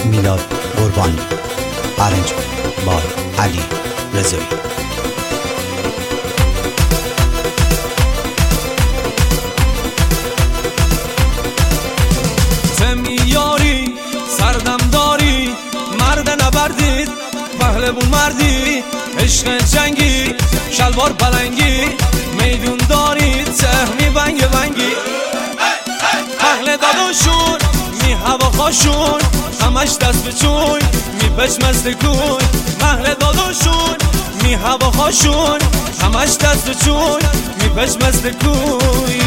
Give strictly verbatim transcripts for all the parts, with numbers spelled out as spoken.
میلاد قربانی، ارنج بای علی رضایی. یاری سردم داری، مرد نبردید پهلوون مردی، عشق جنگی شلوار پلنگی، میدون دارید سهمی بنگ بنگی. اهل داداشون می هوا خاشون، همش دست به چوی می پشمست کوی. اهل داداشون می هوا خاشون، همش دست به چوی می پشمست کوی.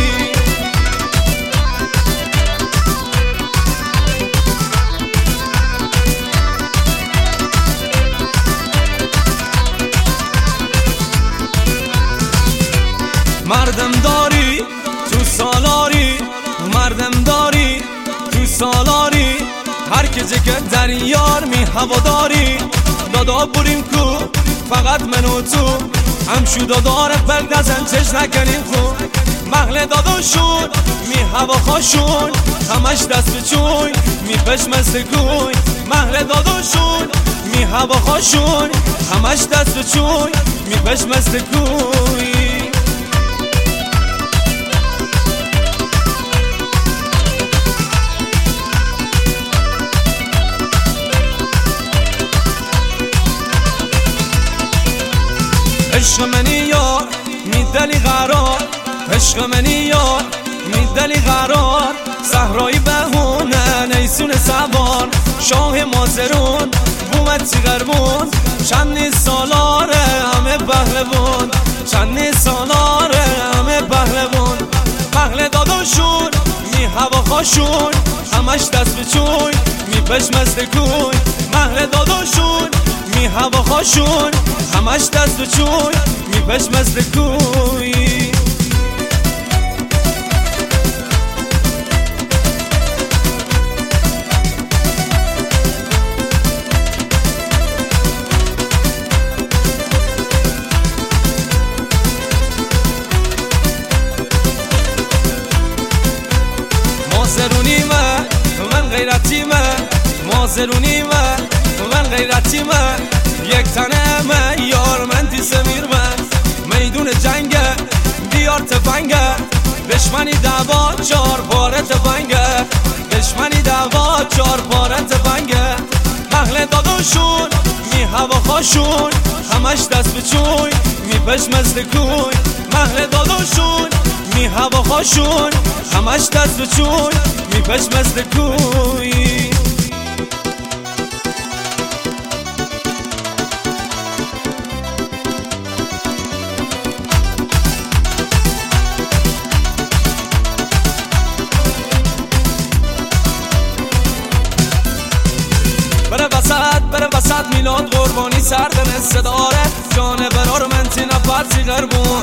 مردم داری تو سالاری، مردم داری تو سالاری، هر کجا که در یار می هوا داری. دادا بریم کو فقط من و تو، همشو داداره بلدزن چش نکنیم خون. محل داداشون می هوا خاشون، همش دست به چوی می پشمست کوی. محل داداشون می هوا خاشون، همش دست به چوی می پشمست کوی. عشق منی یار میدلی قرار، عشق منی یار میدلی قرار. صحرای بهونه نیسون سوار، شاه مازرون بومد سیغربون. چند سالاره همه پهلوون، چند سالاره همه پهلوون. پهل داداشون می هوا خاشون، همش دست به چوی می پشمست کوی. محل داداشون می هوا خاشون، همش دست به چوی می پشمست کوی. مازرونی من من غیرتی من، مازرونی من من غیرتی من. یک تنه من یار من تی سمیر من، میدون جنگه دیار تفنگه. دشمنی دعوا چار پاره تفنگه، دشمنی دعوا چار پاره تفنگه. اهل داداشون می هوا خاشون، همش دست به چوی می پشمست کوی. اهل داداشون می هوا خاشون، همش دست به چوی می پشمست کوی. بره وسط بره وسط میلاد قربانی، سردن صداره جان برار من تینا پرسی غربون.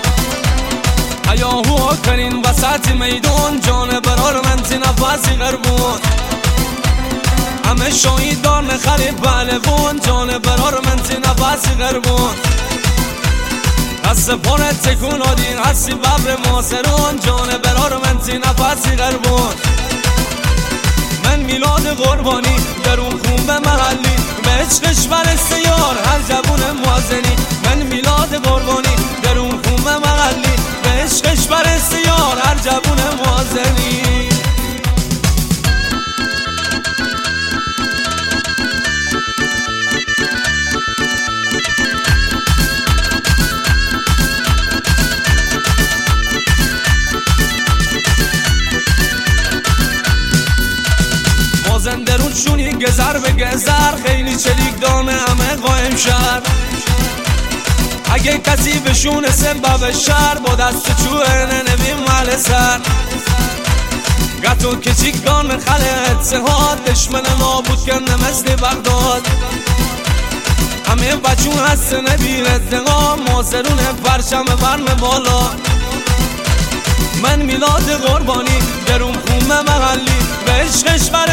هیاهو کنین وسط میدون، جان برار من تینا پرسی غربون. همه شاهیدان نخری پهلوون، جان برار من تینا پرسی غربون. هست پاره تکون آدین هستی ببر ماسرون، جان برار من تینا پرسی غربون. من میلاد قربانی درون خون به محلی، به عشقش برسته یار هر جوون موازنی. من میلاد قربانی درون خون به محلی، به عشقش برسته یار هر جوون موازنی. درون شونی گذر به گذر، خیلی چلیک دانه همه قایم شد. اگه کسی بشونه سبب شر، با دست چوه ننویم مال سر. گتو کچیک دانه خله اتحاد، دشمن نابود کنه مثل بغداد. همه بچون هست نبیر اتقام، مازرون پرشم برم بالا. من میلاد قربانی درون خونه محلی، به عشقش